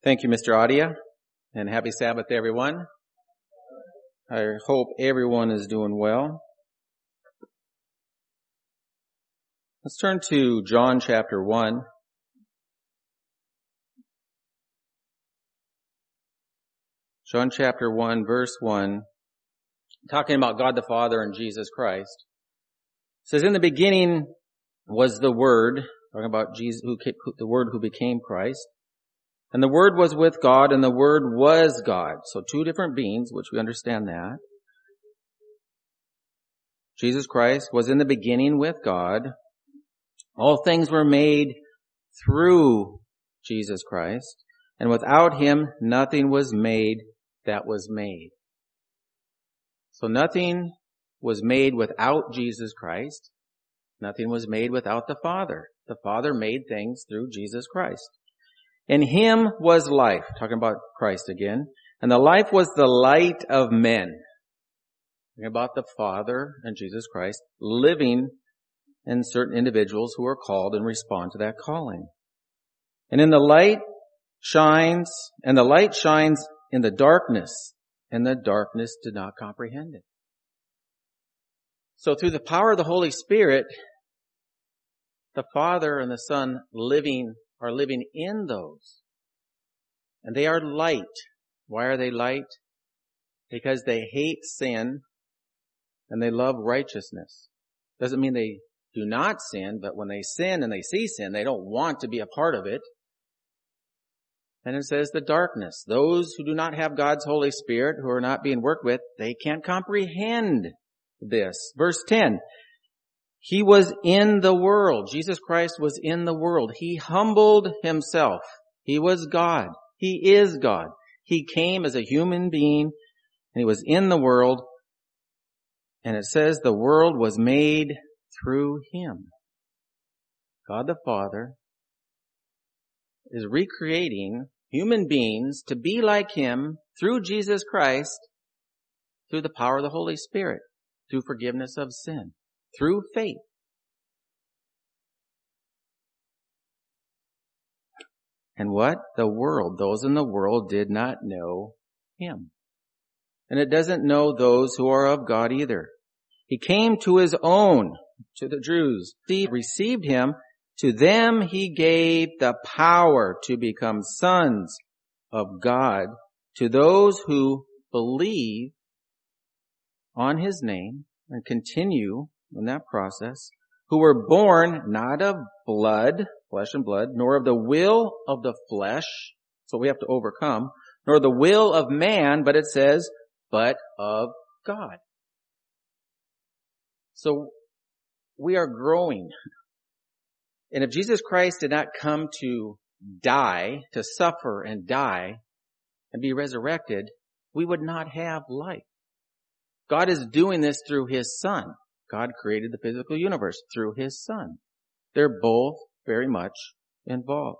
Thank you, Mr. Audia, and happy Sabbath, everyone. I hope everyone is doing well. Let's turn to John chapter 1. John chapter 1, verse 1, talking about God the Father and Jesus Christ. It says, in the beginning was the Word, talking about Jesus, the Word who became Christ. And the Word was with God, and the Word was God. So two different beings, which we understand that. Jesus Christ was in the beginning with God. All things were made through Jesus Christ. And without Him, nothing was made that was made. So nothing was made without Jesus Christ. Nothing was made without the Father. The Father made things through Jesus Christ. In Him was life, talking about Christ again, and the life was the light of men. Talking about the Father and Jesus Christ living in certain individuals who are called and respond to that calling. And the light shines in the darkness, and the darkness did not comprehend it. So through the power of the Holy Spirit, the Father and the Son are living in those. And they are light. Why are they light? Because they hate sin and they love righteousness. Doesn't mean they do not sin, but when they sin and they see sin, they don't want to be a part of it. And it says the darkness. Those who do not have God's Holy Spirit, who are not being worked with, they can't comprehend this. Verse 10. He was in the world. Jesus Christ was in the world. He humbled Himself. He was God. He is God. He came as a human being, and He was in the world. And it says the world was made through Him. God the Father is recreating human beings to be like Him through Jesus Christ, through the power of the Holy Spirit, through forgiveness of sin, through faith. And what? The world, those in the world did not know Him. And it doesn't know those who are of God either. He came to His own, to the Jews. He received Him. To them He gave the power to become sons of God, to those who believe on His name and continue in that process, who were born not of blood, flesh and blood, nor of the will of the flesh, so we have to overcome, nor the will of man, but it says, but of God. So we are growing. And if Jesus Christ did not come to die, to suffer and die and be resurrected, we would not have life. God is doing this through His Son. God created the physical universe through His Son. They're both very much involved.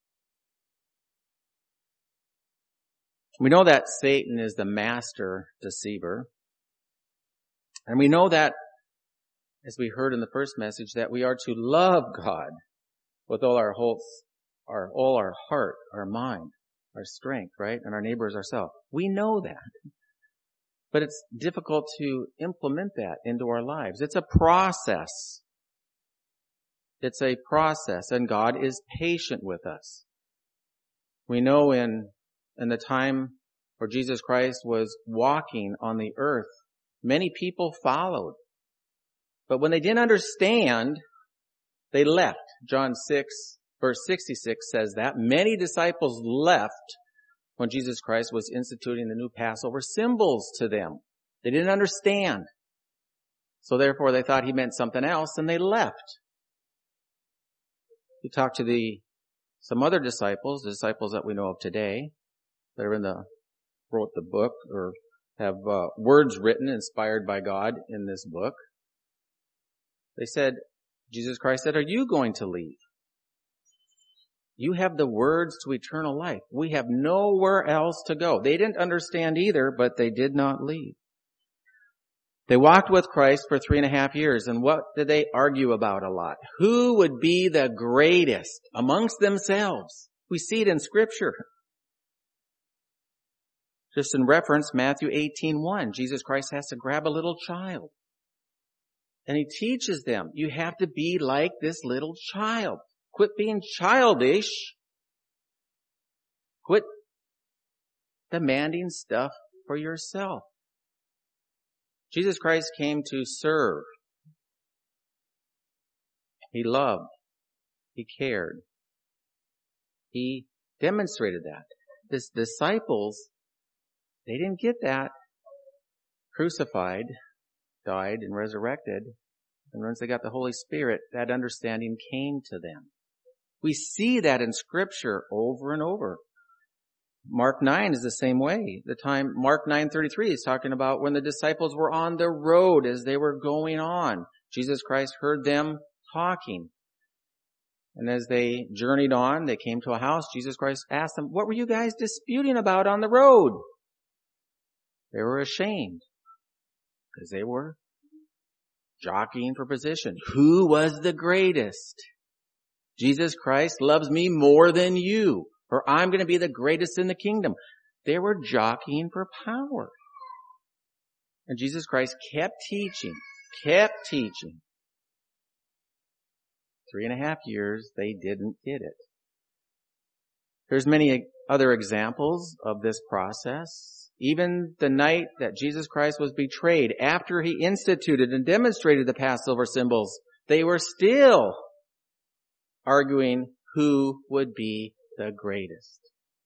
We know that Satan is the master deceiver. And we know that, as we heard in the first message, that we are to love God with all our heart, our mind, our strength, right? And our neighbor as ourselves. We know that. But it's difficult to implement that into our lives. It's a process. It's a process, and God is patient with us. We know in the time where Jesus Christ was walking on the earth, many people followed. But when they didn't understand, they left. John 6, verse 66 says that. Many disciples left when Jesus Christ was instituting the new Passover symbols to them. They didn't understand. So therefore they thought He meant something else, and they left. You talk to some other disciples, the disciples that we know of today, that are wrote the book, or have words written, inspired by God in this book. They said, Jesus Christ said, are you going to leave? You have the words to eternal life. We have nowhere else to go. They didn't understand either, but they did not leave. They walked with Christ for 3.5 years, and what did they argue about a lot? Who would be the greatest amongst themselves? We see it in Scripture. Just in reference, Matthew 18:1, Jesus Christ has to grab a little child. And he teaches them, you have to be like this little child. Quit being childish. Quit demanding stuff for yourself. Jesus Christ came to serve. He loved. He cared. He demonstrated that. His disciples, they didn't get that. Crucified, died, and resurrected. And once they got the Holy Spirit, that understanding came to them. We see that in Scripture over and over. Mark 9 is the same way. Mark 9:33 is talking about when the disciples were on the road as they were going on. Jesus Christ heard them talking. And as they journeyed on, they came to a house. Jesus Christ asked them, what were you guys disputing about on the road? They were ashamed because they were jockeying for position. Who was the greatest? Jesus Christ loves me more than you, or I'm going to be the greatest in the kingdom. They were jockeying for power. And Jesus Christ kept teaching. 3.5 years, they didn't get it. There's many other examples of this process. Even the night that Jesus Christ was betrayed, after he instituted and demonstrated the Passover symbols, they were still arguing who would be the greatest.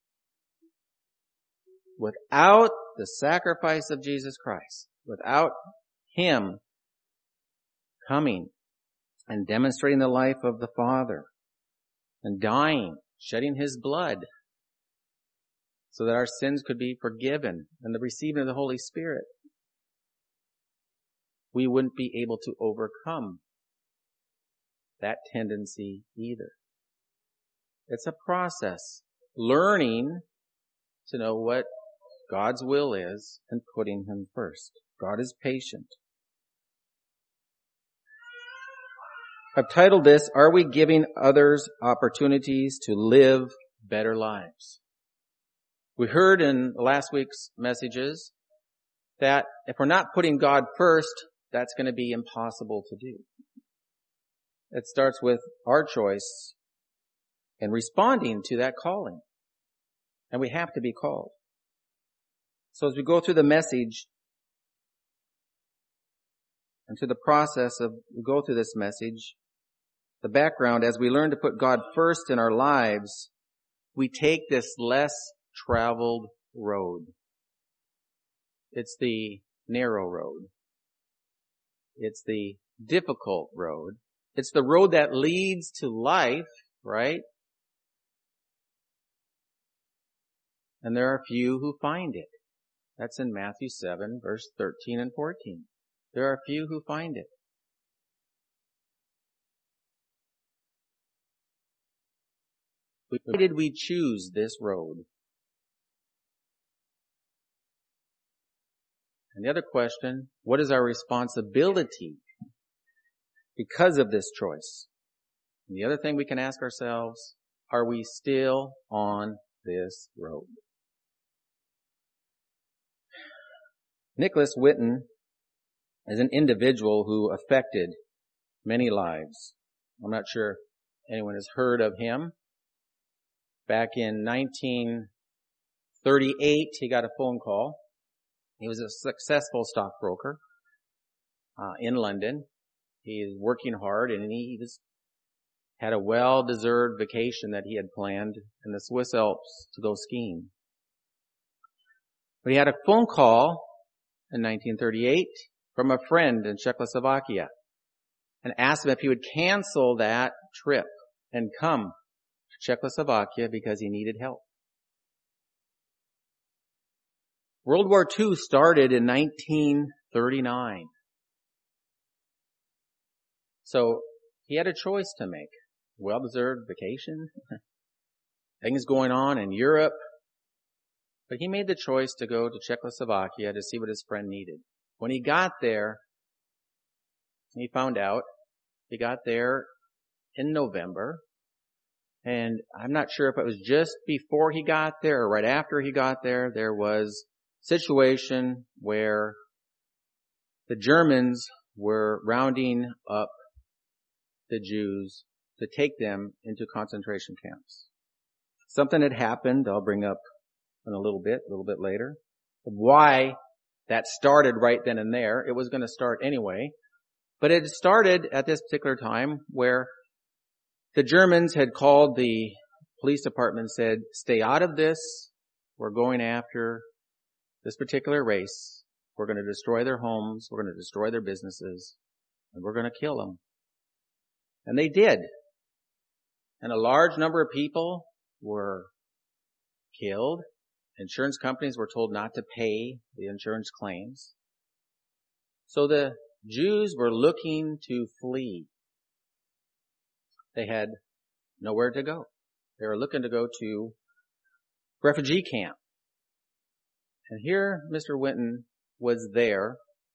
Without the sacrifice of Jesus Christ, without him coming and demonstrating the life of the Father and dying, shedding his blood so that our sins could be forgiven and the receiving of the Holy Spirit, we wouldn't be able to overcome that tendency either. It's a process, learning to know what God's will is and putting him first. God is patient. I've titled this, Are We Giving Others Opportunities to Live Better Lives? We heard in last week's messages that if we're not putting God first, that's going to be impossible to do. It starts with our choice in responding to that calling. And we have to be called. So as we go through the message and to the process of, we go through this message, the background, as we learn to put God first in our lives, we take this less traveled road. It's the narrow road. It's the difficult road. It's the road that leads to life, right? And there are few who find it. That's in Matthew 7, verse 13 and 14. There are few who find it. Why did we choose this road? And the other question, what is our responsibility because of this choice? And the other thing we can ask ourselves, are we still on this road? Nicholas Witten is an individual who affected many lives. I'm not sure anyone has heard of him. Back in 1938, he got a phone call. He was a successful stockbroker in London. He is working hard, and he had a well-deserved vacation that he had planned in the Swiss Alps to go skiing. But he had a phone call in 1938 from a friend in Czechoslovakia and asked him if he would cancel that trip and come to Czechoslovakia because he needed help. World War II started in 1939. So he had a choice to make. Well-deserved vacation, things going on in Europe. But he made the choice to go to Czechoslovakia to see what his friend needed. When he got there, he found out he got there in November. And I'm not sure if it was just before he got there or right after he got there, there was situation where the Germans were rounding up the Jews to take them into concentration camps. Something had happened, I'll bring up in a little bit later, why that started right then and there. It was going to start anyway, but it started at this particular time where the Germans had called the police department and said, stay out of this. We're going after this particular race. We're going to destroy their homes. We're going to destroy their businesses. And we're going to kill them. And they did. And a large number of people were killed. Insurance companies were told not to pay the insurance claims. So the Jews were looking to flee. They had nowhere to go. They were looking to go to refugee camp. And here Mr. Winton was there.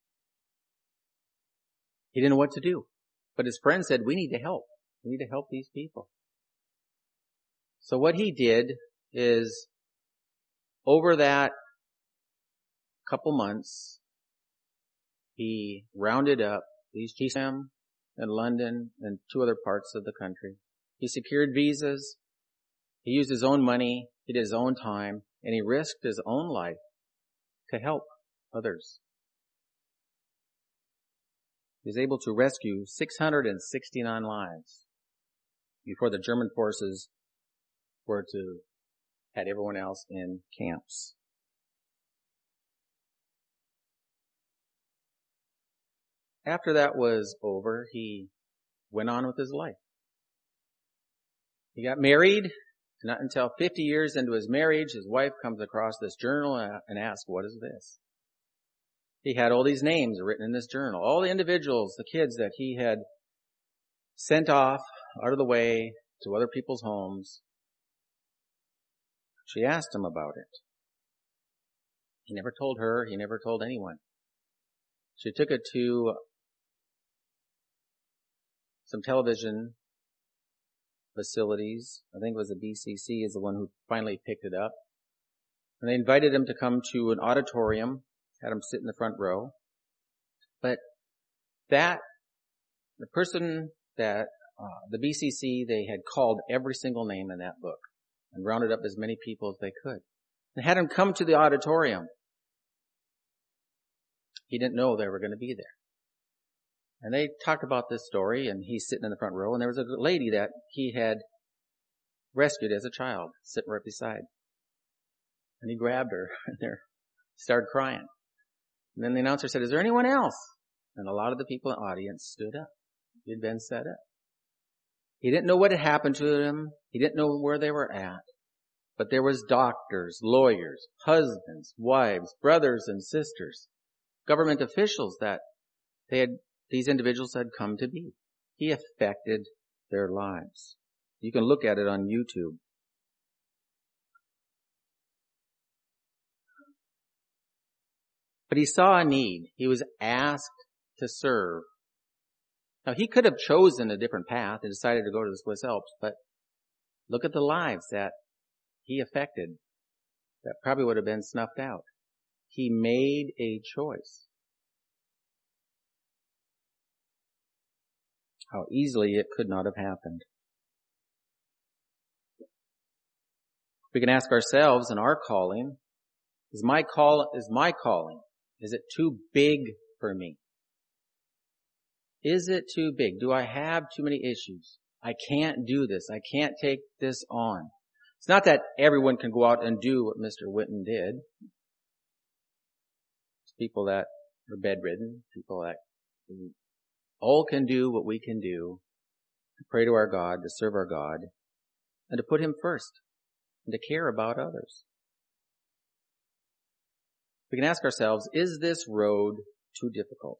He didn't know what to do. But his friend said, we need to help. We need to help these people. So what he did is, over that couple months, he rounded up these chiefs in London and 2 other parts of the country. He secured visas. He used his own money. He did his own time. And he risked his own life to help others. He was able to rescue 669 lives before the German forces were to had everyone else in camps. After that was over, he went on with his life. He got married. Not until 50 years into his marriage, his wife comes across this journal and asks, what is this? He had all these names written in this journal. All the individuals, the kids that he had sent off out of the way to other people's homes. She asked him about it. He never told her. He never told anyone. She took it to some television facilities. I think it was the BCC is the one who finally picked it up. And they invited him to come to an auditorium, had him sit in the front row. But the person that, the BCC, they had called every single name in that book and rounded up as many people as they could. And had him come to the auditorium. He didn't know they were going to be there. And they talked about this story, and he's sitting in the front row, and there was a lady that he had rescued as a child, sitting right beside. And he grabbed her, and started crying. And then the announcer said, is there anyone else? And a lot of the people in the audience stood up. He had been set up. He didn't know what had happened to them. He didn't know where they were at. But there was doctors, lawyers, husbands, wives, brothers and sisters, government officials that these individuals had come to be. He affected their lives. You can look at it on YouTube. But he saw a need. He was asked to serve. Now, he could have chosen a different path and decided to go to the Swiss Alps, but look at the lives that he affected that probably would have been snuffed out. He made a choice. How easily it could not have happened. We can ask ourselves in our calling, is my calling, is it too big for me? Is it too big? Do I have too many issues? I can't do this. I can't take this on. It's not that everyone can go out and do what Mr. Winton did. It's people that are bedridden, people that all can do what we can do, to pray to our God, to serve our God, and to put Him first, and to care about others. We can ask ourselves, is this road too difficult?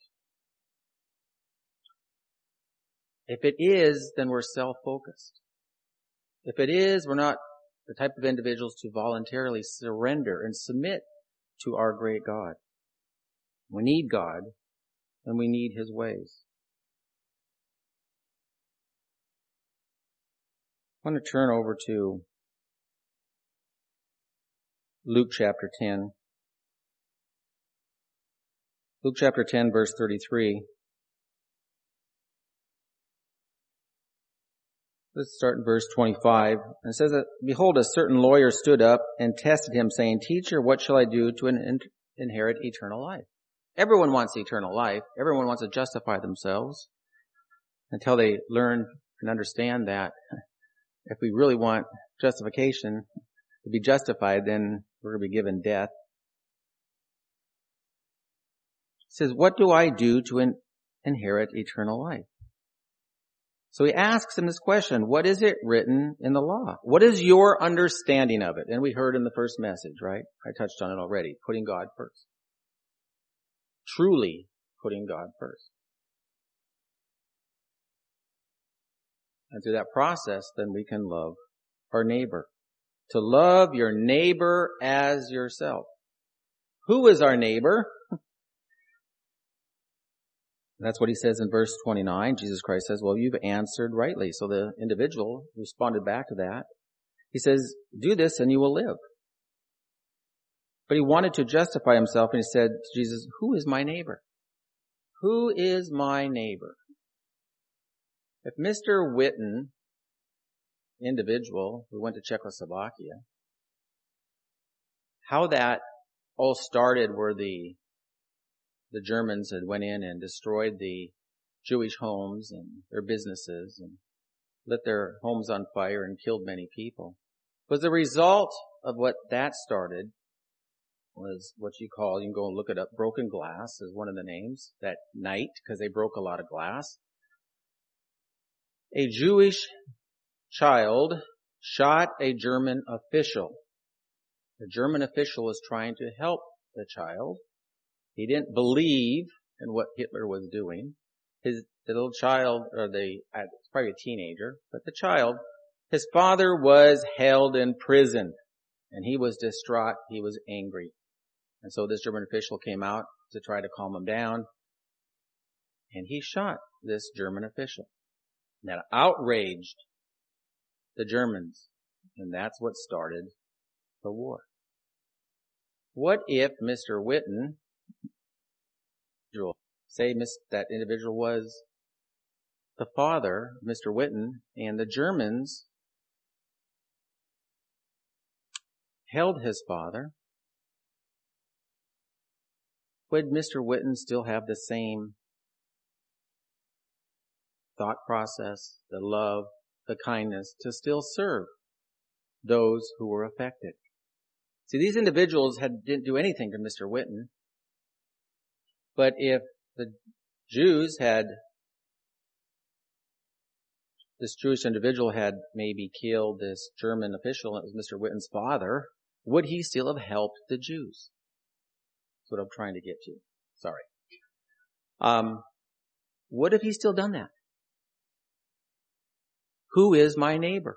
If it is, then we're self-focused. If it is, we're not the type of individuals to voluntarily surrender and submit to our great God. We need God, and we need His ways. I want to turn over to Luke chapter 10. Luke chapter 10, verse 33. Let's start in verse 25. And it says that, behold, a certain lawyer stood up and tested him, saying, Teacher, what shall I do to inherit eternal life? Everyone wants eternal life. Everyone wants to justify themselves until they learn and understand that if we really want justification to be justified, then we're going to be given death. It says, what do I do to inherit eternal life? So he asks him this question, what is it written in the law? What is your understanding of it? And we heard in the first message, right? I touched on it already. Putting God first. Truly putting God first. And through that process, then we can love our neighbor. To love your neighbor as yourself. Who is our neighbor? That's what he says in verse 29. Jesus Christ says, well, you've answered rightly. So the individual responded back to that. He says, do this and you will live. But he wanted to justify himself and he said to Jesus, who is my neighbor? Who is my neighbor? If Mr. Witten, individual who went to Czechoslovakia, how that all started were the Germans had went in and destroyed the Jewish homes and their businesses and lit their homes on fire and killed many people. But the result of what that started was what you can go and look it up, broken glass is one of the names that night, because they broke a lot of glass. A Jewish child shot a German official. The German official was trying to help the child. He didn't believe in what Hitler was doing. The little child, it's probably a teenager, but the child, his father was held in prison and he was distraught. He was angry. And so this German official came out to try to calm him down and he shot this German official. And that outraged the Germans and that's what started the war. What if Mr. Witten, say that individual was the father, Mr. Witten, and the Germans held his father? Would Mr. Witten still have the same thought process, the love, the kindness to still serve those who were affected? See, these individuals didn't do anything to Mr. Witten. But if the Jews this Jewish individual had maybe killed this German official, and it was Mr. Witten's father, would he still have helped the Jews? That's what I'm trying to get to. Sorry. What if he still done that? Who is my neighbor?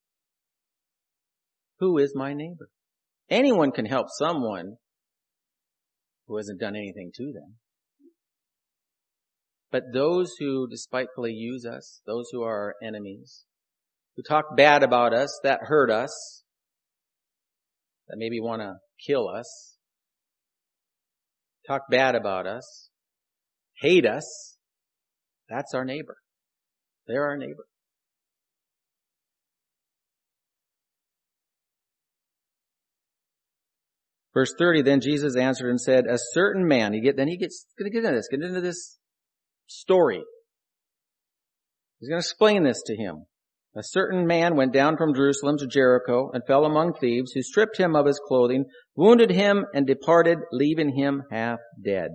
Who is my neighbor? Anyone can help someone who hasn't done anything to them. But those who despitefully use us, those who are our enemies, who talk bad about us, that hurt us, that maybe want to kill us, talk bad about us, hate us, that's our neighbor. They're our neighbor. Verse 30, then Jesus answered and said, a certain man, going to get into this story. He's going to explain this to him. A certain man went down from Jerusalem to Jericho and fell among thieves, who stripped him of his clothing, wounded him, and departed, leaving him half dead.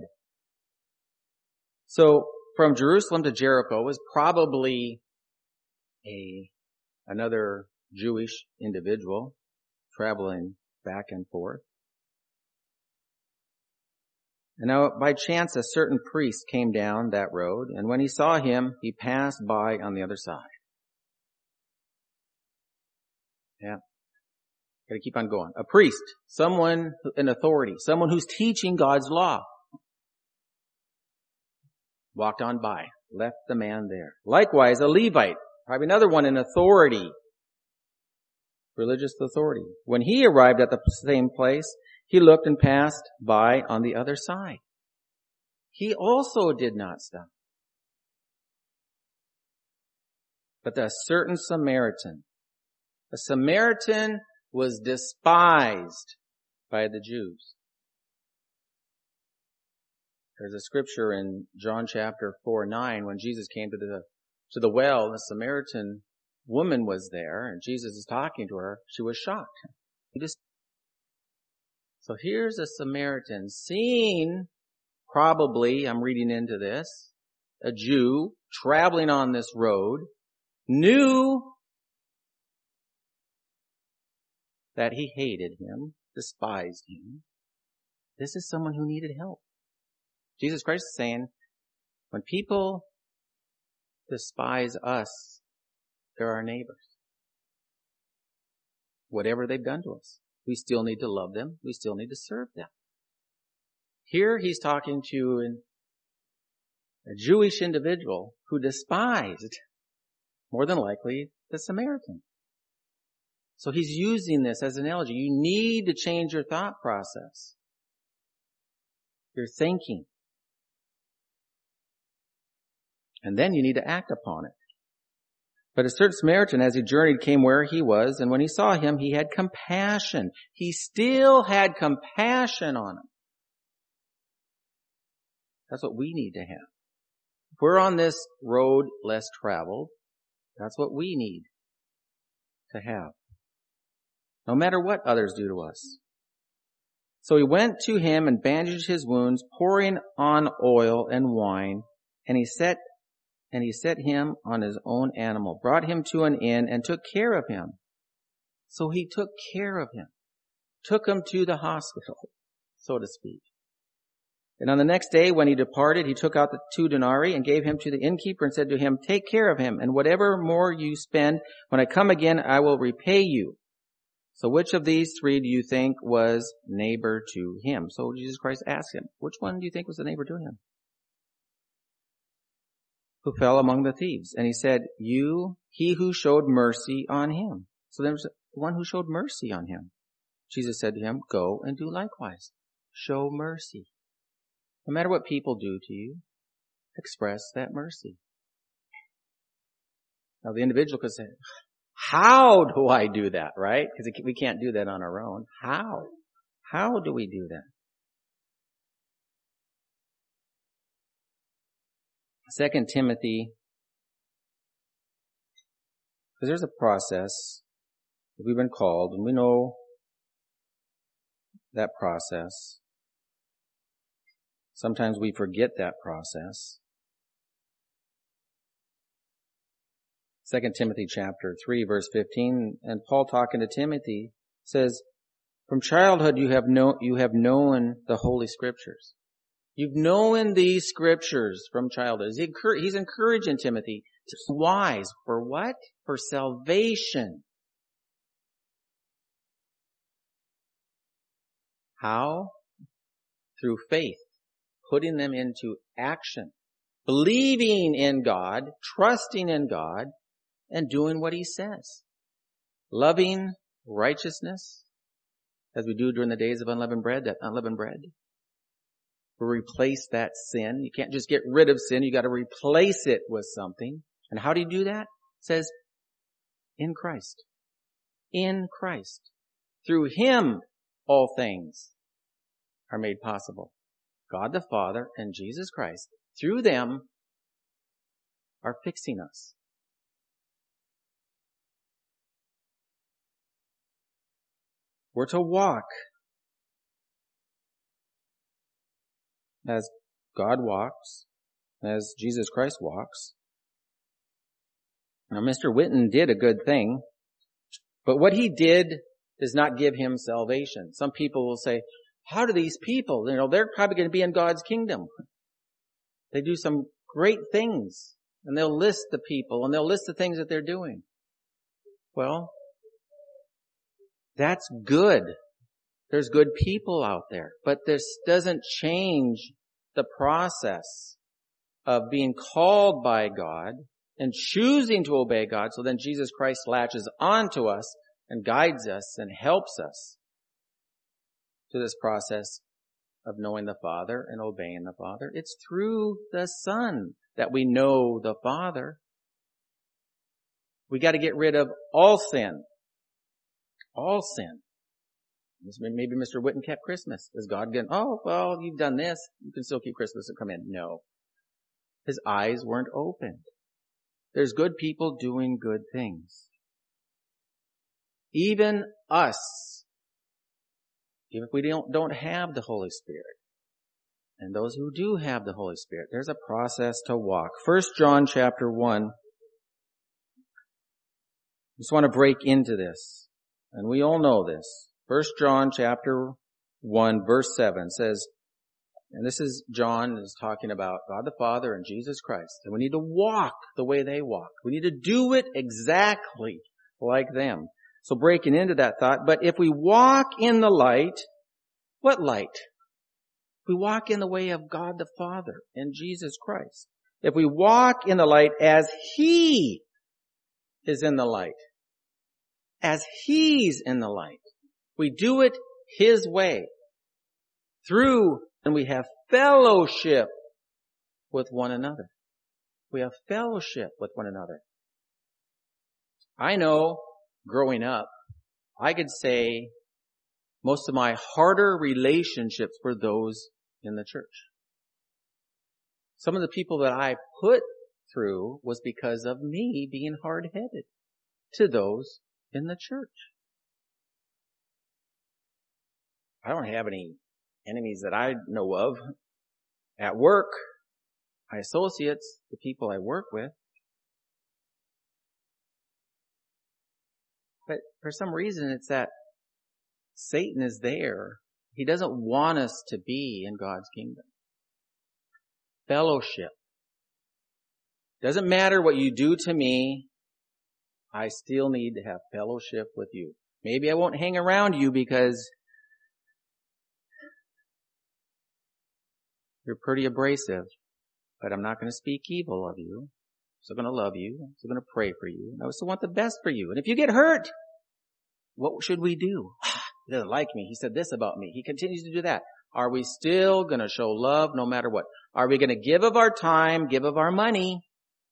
So, from Jerusalem to Jericho was probably another Jewish individual traveling back and forth. And now, by chance, a certain priest came down that road, and when he saw him, he passed by on the other side. Yeah. Gotta keep on going. A priest, someone in authority, someone who's teaching God's law. Walked on by, left the man there. Likewise, a Levite, probably another one in authority, religious authority. When he arrived at the same place, he looked and passed by on the other side. he also did not stop. But a certain Samaritan, a Samaritan was despised by the Jews. There's a scripture in John chapter 4:9 when Jesus came to the well, the Samaritan woman was there, and Jesus is talking to her. She was shocked. So here's a Samaritan seeing, probably, I'm reading into this, a Jew traveling on this road, knew that he hated him, despised him. This is someone who needed help. Jesus Christ is saying, when people despise us, they're our neighbors. Whatever they've done to us, we still need to love them. We still need to serve them. Here he's talking to a Jewish individual who despised, more than likely, the Samaritan. So he's using this as an analogy. You need to change your thought process. Your thinking. And then you need to act upon it. But a certain Samaritan, as he journeyed, came where he was, and when he saw him, he had compassion. He still had compassion on him. That's what we need to have. If we're on this road less traveled, that's what we need to have. No matter what others do to us. So he went to him and bandaged his wounds, pouring on oil and wine, and he set him on his own animal, brought him to an inn, and took care of him. So he took care of him. Took him to the hospital, so to speak. And on the next day, when he departed, he took out the 2 denarii and gave him to the innkeeper and said to him, take care of him, and whatever more you spend, when I come again, I will repay you. So which of these 3 do you think was neighbor to him? So Jesus Christ asked him, which one do you think was the neighbor to him? Who fell among the thieves. And he said, he who showed mercy on him. So there was one who showed mercy on him. Jesus said to him, go and do likewise. Show mercy. No matter what people do to you, express that mercy. Now the individual could say, how do I do that, right? Because we can't do that on our own. How? How do we do that? 2 Timothy, because there's a process that we've been called, and we know that process. Sometimes we forget that process. 2 Timothy chapter 3, verse 15, and Paul talking to Timothy says, from childhood you have known the Holy Scriptures. You've known these scriptures from childhood. He's encouraging Timothy to be wise. For what? For salvation. How? Through faith. Putting them into action. Believing in God, trusting in God, and doing what He says. Loving righteousness, as we do during the days of unleavened bread, that unleavened bread. Replace that sin. You can't just get rid of sin. You got to replace it with something. And how do you do that? It says, in Christ. In Christ. Through Him, all things are made possible. God the Father and Jesus Christ, through them, are fixing us. We're to walk as God walks, as Jesus Christ walks. Now, Mr. Whitten did a good thing, but what he did does not give him salvation. Some people will say, how do these people, they're probably going to be in God's kingdom. They do some great things, and they'll list the people, and they'll list the things that they're doing. Well, that's good. There's good people out there, but this doesn't change the process of being called by God and choosing to obey God. So then Jesus Christ latches onto us and guides us and helps us to this process of knowing the Father and obeying the Father. It's through the Son that we know the Father. We got to get rid of all sin. All sin. Maybe Mr. Whitten kept Christmas. Is God going, oh, well, you've done this. You can still keep Christmas and come in. No. His eyes weren't opened. There's good people doing good things. Even us, even if we don't have the Holy Spirit, and those who do have the Holy Spirit, there's a process to walk. 1 John chapter 1. Just want to break into this. And we all know this. 1 John chapter 1 verse 7 says, and this is John is talking about God the Father and Jesus Christ. And we need to walk the way they walk. We need to do it exactly like them. So breaking into that thought, but if we walk in the light, what light? We walk in the way of God the Father and Jesus Christ. If we walk in the light as He is in the light, as He's in the light, we do it His way. And we have fellowship with one another. We have fellowship with one another. I know, growing up, I could say most of my harder relationships were those in the church. Some of the people that I put through was because of me being hard-headed to those in the church. I don't have any enemies that I know of. At work, my associates, the people I work with. But for some reason, it's that Satan is there. He doesn't want us to be in God's kingdom. Fellowship. Doesn't matter what you do to me, I still need to have fellowship with you. Maybe I won't hang around you because you're pretty abrasive, but I'm not going to speak evil of you. I'm still going to love you. I'm still going to pray for you. I still want the best for you. And if you get hurt, what should we do? He doesn't like me. He said this about me. He continues to do that. Are we still going to show love no matter what? Are we going to give of our time, give of our money?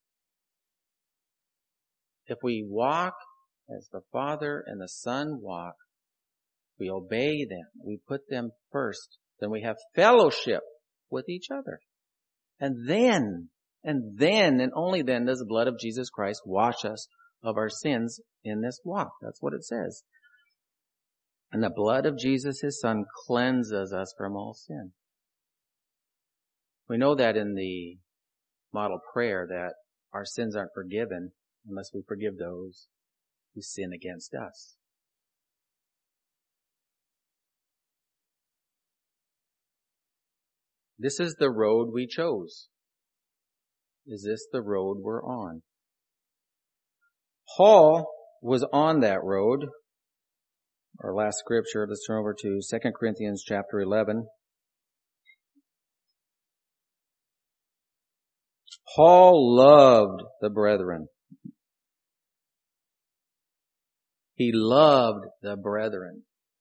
If we walk as the Father and the Son walk, we obey them. We put them first. Then we have fellowship with each other. And then, and only then does the blood of Jesus Christ wash us of our sins in this walk. That's what it says. And the blood of Jesus, His Son, cleanses us from all sin. We know that in the model prayer that our sins aren't forgiven unless we forgive those who sin against us. This is the road we chose. Is this the road we're on? Paul was on that road. Our last scripture, let's turn over to 2 Corinthians chapter 11. Paul loved the brethren. He loved the brethren.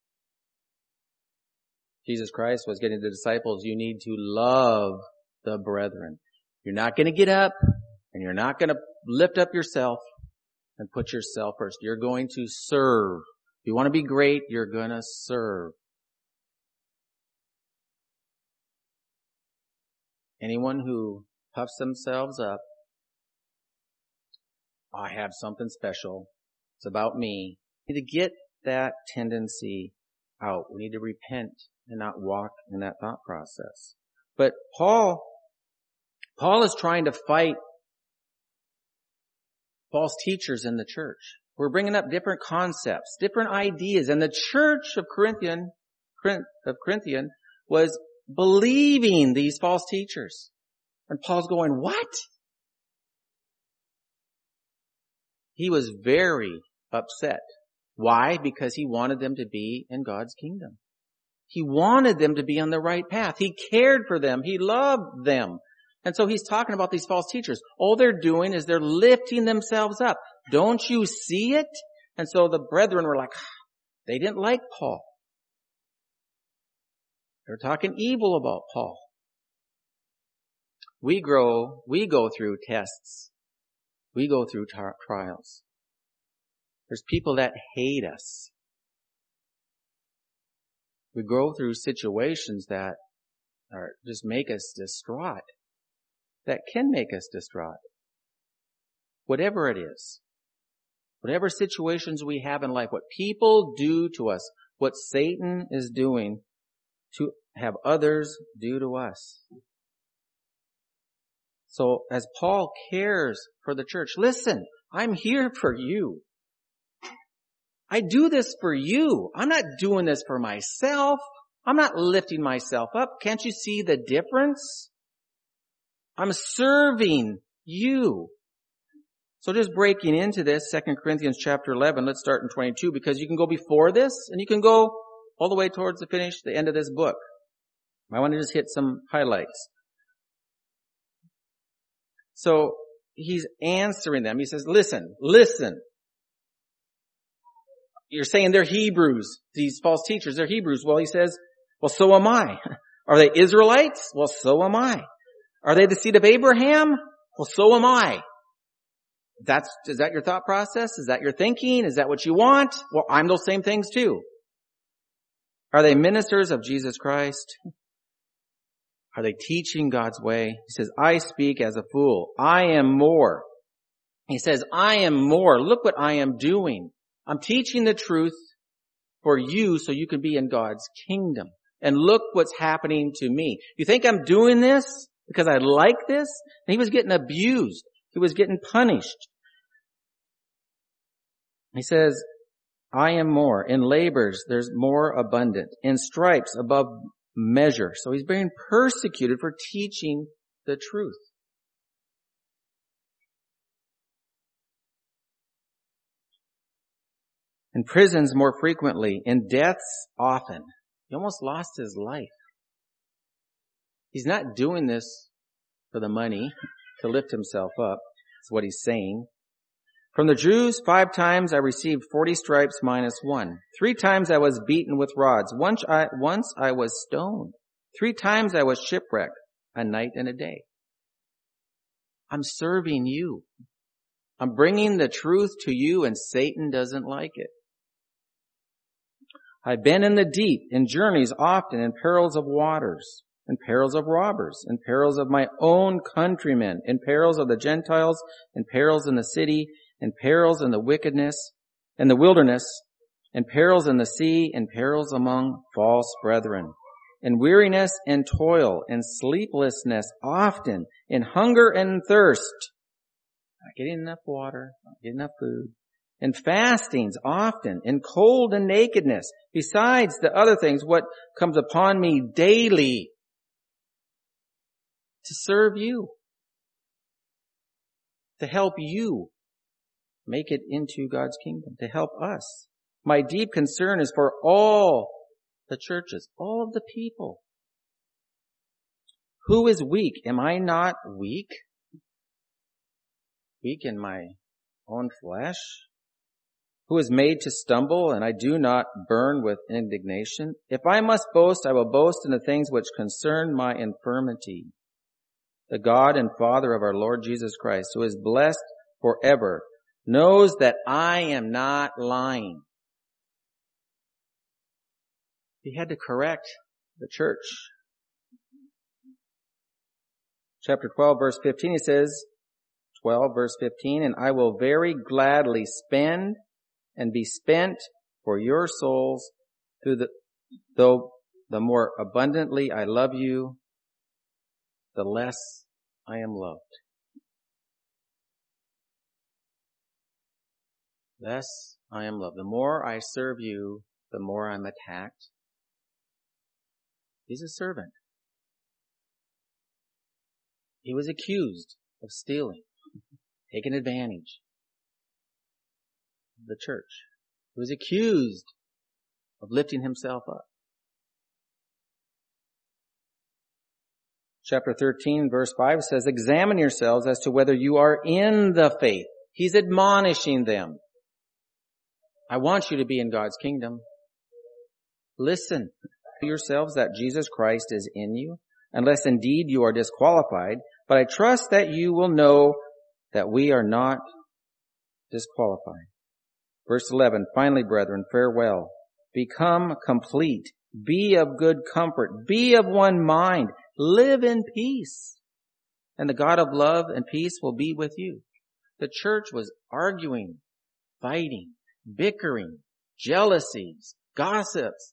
Jesus Christ was getting the disciples, you need to love the brethren. You're not going to get up and you're not going to lift up yourself and put yourself first. You're going to serve. If you want to be great, you're going to serve. Anyone who puffs themselves up, I have something special. It's about me. We need to get that tendency out. We need to repent and not walk in that thought process. But Paul is trying to fight false teachers in the church. We're bringing up different concepts, different ideas. And the church of Corinthian was believing these false teachers. And Paul's going, what? He was very upset. Why? Because he wanted them to be in God's kingdom. He wanted them to be on the right path. He cared for them. He loved them. And so he's talking about these false teachers. All they're doing is they're lifting themselves up. Don't you see it? And so the brethren were like, they didn't like Paul. They're talking evil about Paul. We go through tests. We go through trials. There's people that hate us. We go through situations that just make us distraught. That can make us distraught. Whatever it is. Whatever situations we have in life, what people do to us, what Satan is doing to have others do to us. So as Paul cares for the church, listen, I'm here for you. I do this for you. I'm not doing this for myself. I'm not lifting myself up. Can't you see the difference? I'm serving you. So just breaking into this, 2 Corinthians chapter 11, let's start in 22, because you can go before this and you can go all the way towards the end of this book. I want to just hit some highlights. So he's answering them. He says, listen. You're saying they're Hebrews. These false teachers, they're Hebrews. Well, he says, well, so am I. Are they Israelites? Well, so am I. Are they the seed of Abraham? Well, so am I. Is that your thought process? Is that your thinking? Is that what you want? Well, I'm those same things too. Are they ministers of Jesus Christ? Are they teaching God's way? He says, I speak as a fool. I am more. He says, I am more. Look what I am doing. I'm teaching the truth for you so you can be in God's kingdom. And look what's happening to me. You think I'm doing this because I like this? And he was getting abused. He was getting punished. He says, I am more. In labors, there's more abundant. In stripes, above measure. So he's being persecuted for teaching the truth. In prisons more frequently. In deaths often. He almost lost his life. He's not doing this for the money to lift himself up. That's what he's saying. From the Jews, 5 times I received 40 stripes minus 1. 3 times I was beaten with rods. Once I was stoned. 3 times I was shipwrecked, a night and a day. I'm serving you. I'm bringing the truth to you, and Satan doesn't like it. I've been in the deep, in journeys often, in perils of waters, in perils of robbers, in perils of my own countrymen, in perils of the Gentiles, in perils in the city, in perils in the wickedness, in the wilderness, in perils in the sea, in perils among false brethren, in weariness and toil, in sleeplessness often, in hunger and thirst, not getting enough water, not getting enough food, in fastings often, in cold and nakedness, besides the other things, what comes upon me daily to serve you, to help you make it into God's kingdom, to help us. My deep concern is for all the churches, all of the people. Who is weak? Am I not weak? Weak in my own flesh? Who is made to stumble, and I do not burn with indignation? If I must boast, I will boast in the things which concern my infirmity. The God and Father of our Lord Jesus Christ, who is blessed forever, knows that I am not lying. He had to correct the church. Chapter 12, verse 15, he says, 12, verse 15, and I will very gladly spend and be spent for your souls, though the more abundantly I love you, the less I am loved. Less I am loved. The more I serve you, the more I'm attacked. He's a servant. He was accused of stealing, taking advantage of the church. He was accused of lifting himself up. Chapter 13, verse 5 says, examine yourselves as to whether you are in the faith. He's admonishing them. I want you to be in God's kingdom. Listen. yourselves that Jesus Christ is in you, unless indeed you are disqualified. But I trust that you will know that we are not disqualified. Verse 11, finally, brethren, farewell. Become complete. Be of good comfort. Be of one mind. Live in peace. And the God of love and peace will be with you. The church was arguing, fighting, bickering, jealousies, gossips.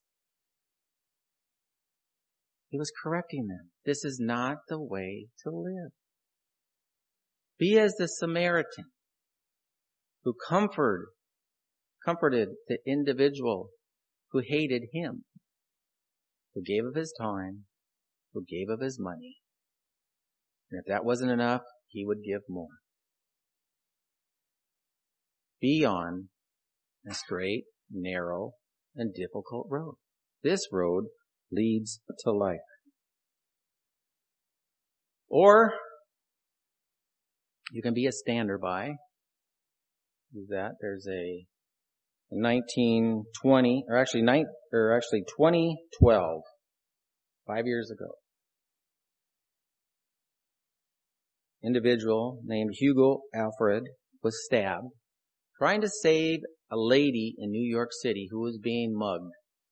He was correcting them. This is not the way to live. Be as the Samaritan who comforted the individual who hated him, who gave of his time, who gave of his money. And if that wasn't enough, he would give more. Be on a straight, narrow, and difficult road. This road leads to life. Or you can be a stander-by. Do that. There's a 2012, 5 years ago. Individual named Hugo Alfred was stabbed trying to save a lady in New York City who was being mugged.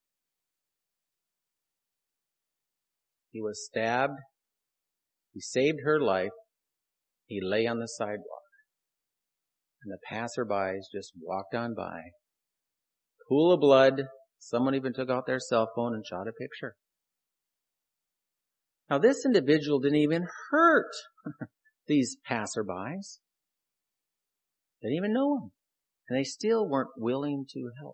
He was stabbed. He saved her life. He lay on the sidewalk. And the passerbys just walked on by. Pool of blood. Someone even took out their cell phone and shot a picture. Now this individual didn't even hurt these passerbys. They didn't even know him. And they still weren't willing to help.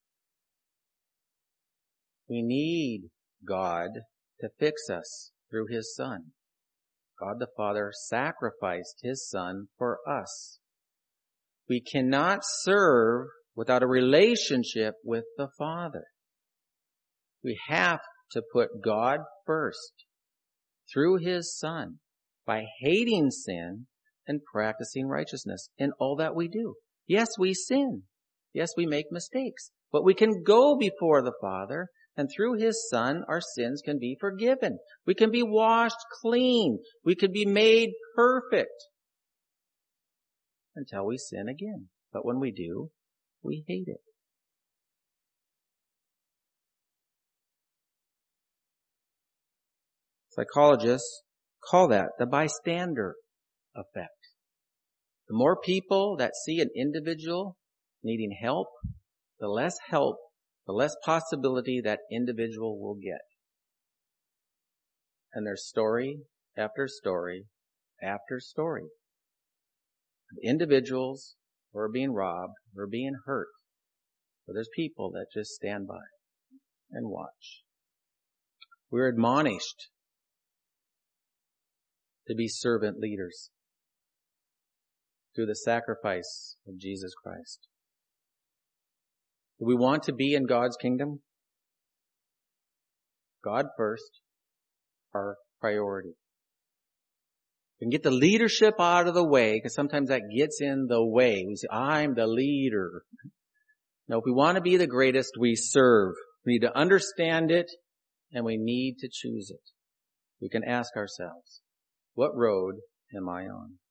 We need God to fix us through His Son. God the Father sacrificed His Son for us. We cannot serve without a relationship with the Father. We have to put God first through His Son by hating sin and practicing righteousness in all that we do. Yes, we sin. Yes, we make mistakes. But we can go before the Father, and through His Son, our sins can be forgiven. We can be washed clean. We can be made perfect until we sin again. But when we do, we hate it. Psychologists call that the bystander effect. The more people that see an individual needing help, the less possibility that individual will get. And there's story after story after story of individuals who are being robbed, who are being hurt. So there's people that just stand by and watch. We're admonished to be servant leaders through the sacrifice of Jesus Christ. Do we want to be in God's kingdom? God first, our priority. We can get the leadership out of the way, because sometimes that gets in the way. We say, I'm the leader. No, if we want to be the greatest, we serve. We need to understand it, and we need to choose it. We can ask ourselves, what road am I on?